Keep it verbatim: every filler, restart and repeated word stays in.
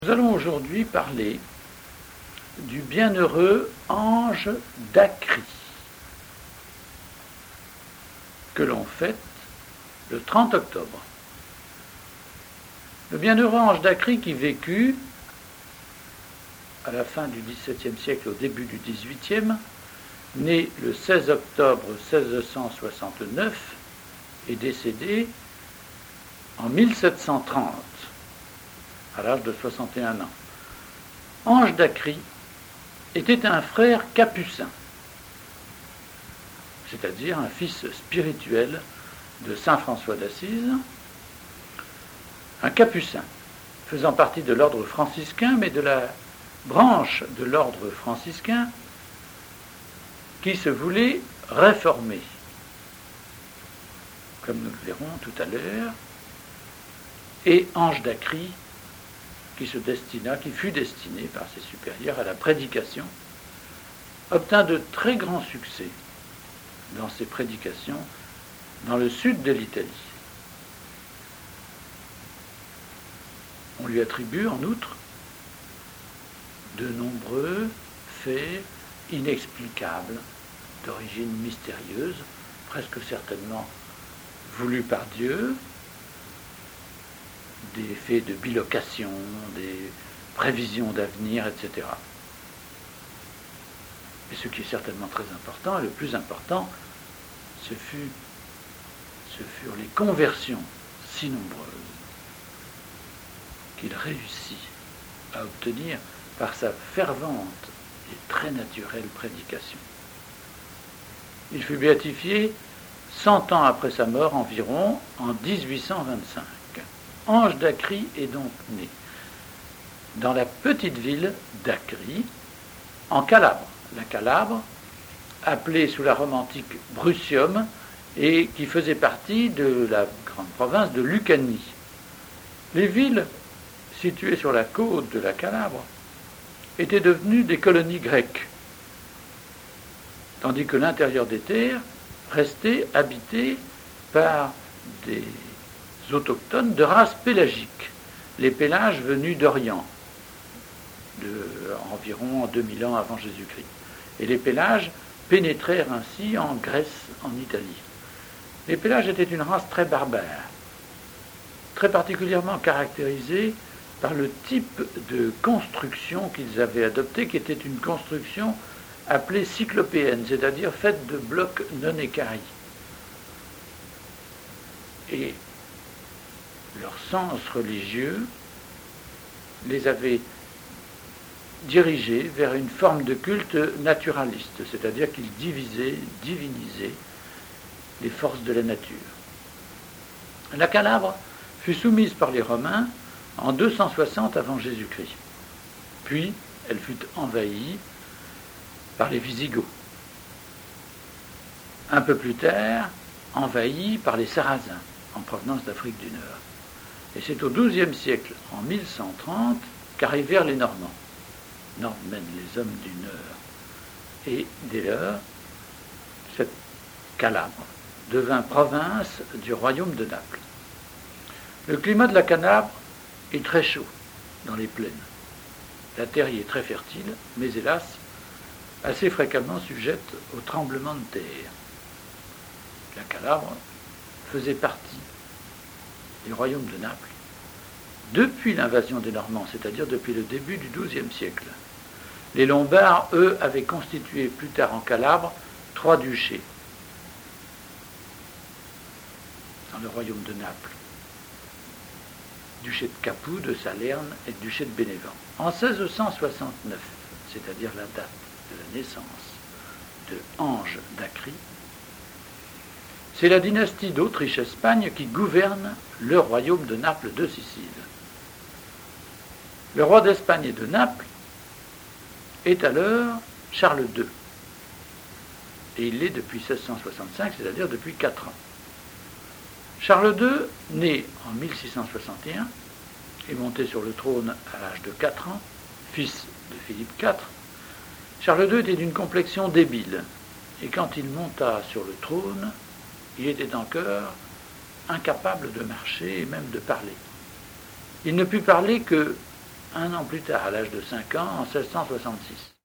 Nous allons aujourd'hui parler du bienheureux Ange d'Acri, que l'on fête le trente octobre. Le bienheureux Ange d'Acri qui vécut à la fin du dix-septième siècle, au début du dix-huitième, né le seize octobre seize cent soixante-neuf et décédé en mille sept cent trente. À l'âge de soixante et un ans. Ange d'Acri était un frère capucin, c'est-à-dire un fils spirituel de saint François d'Assise, un capucin faisant partie de l'ordre franciscain, mais de la branche de l'ordre franciscain qui se voulait réformer, comme nous le verrons tout à l'heure, et Ange d'Acri qui se destina, qui fut destiné par ses supérieurs à la prédication, obtint de très grands succès dans ses prédications dans le sud de l'Italie. On lui attribue en outre de nombreux faits inexplicables, d'origine mystérieuse, presque certainement voulus par Dieu, des faits de bilocation, des prévisions d'avenir, et cetera. Et ce qui est certainement très important, et le plus important, ce, fut, ce furent les conversions si nombreuses qu'il réussit à obtenir par sa fervente et très naturelle prédication. Il fut béatifié cent ans après sa mort environ, en dix-huit cent vingt-cinq. Ange d'Acri est donc né dans la petite ville d'Acri, en Calabre. La Calabre, appelée sous la Rome antique Brutium, et qui faisait partie de la grande province de Lucanie. Les villes situées sur la côte de la Calabre étaient devenues des colonies grecques, tandis que l'intérieur des terres restait habité par des autochtones de race pélagique, les Pélages venus d'Orient, de environ deux mille ans avant Jésus-Christ. Et les Pélages pénétrèrent ainsi en Grèce, en Italie. Les Pélages étaient une race très barbare, très particulièrement caractérisée par le type de construction qu'ils avaient adopté, qui était une construction appelée cyclopéenne, c'est-à-dire faite de blocs non équarris. Et leur sens religieux les avait dirigés vers une forme de culte naturaliste, c'est-à-dire qu'ils divisaient, divinisaient les forces de la nature. La Calabre fut soumise par les Romains en deux cent soixante avant Jésus-Christ. Puis, elle fut envahie par les Visigoths. Un peu plus tard, envahie par les Sarrasins, en provenance d'Afrique du Nord. Et c'est au douzième siècle, en mille cent trente, qu'arrivèrent les Normands. Nordmen, les hommes du Nord. Et dès lors, cette Calabre devint province du royaume de Naples. Le climat de la Calabre est très chaud dans les plaines. La terre y est très fertile, mais hélas, assez fréquemment sujette aux tremblements de terre. La Calabre faisait partie du royaume de Naples depuis l'invasion des Normands, c'est-à-dire depuis le début du douzième siècle. Les Lombards, eux, avaient constitué plus tard en Calabre trois duchés dans le royaume de Naples. Duché de Capoue, de Salerne et duché de Bénévent. En seize cent soixante-neuf, c'est-à-dire la date de la naissance de Ange d'Acri, c'est la dynastie d'Autriche-Espagne qui gouverne le royaume de Naples de Sicile. Le roi d'Espagne et de Naples est alors Charles deux. Et il l'est depuis seize cent soixante-cinq, c'est-à-dire depuis quatre ans. Charles deux, né en mille six cent soixante et un, est monté sur le trône à l'âge de quatre ans, fils de Philippe quatre. Charles deux était d'une complexion débile, et quand il monta sur le trône, il était encore incapable de marcher et même de parler. Il ne put parler que un an plus tard, à l'âge de cinq ans, en mille sept cent soixante-six.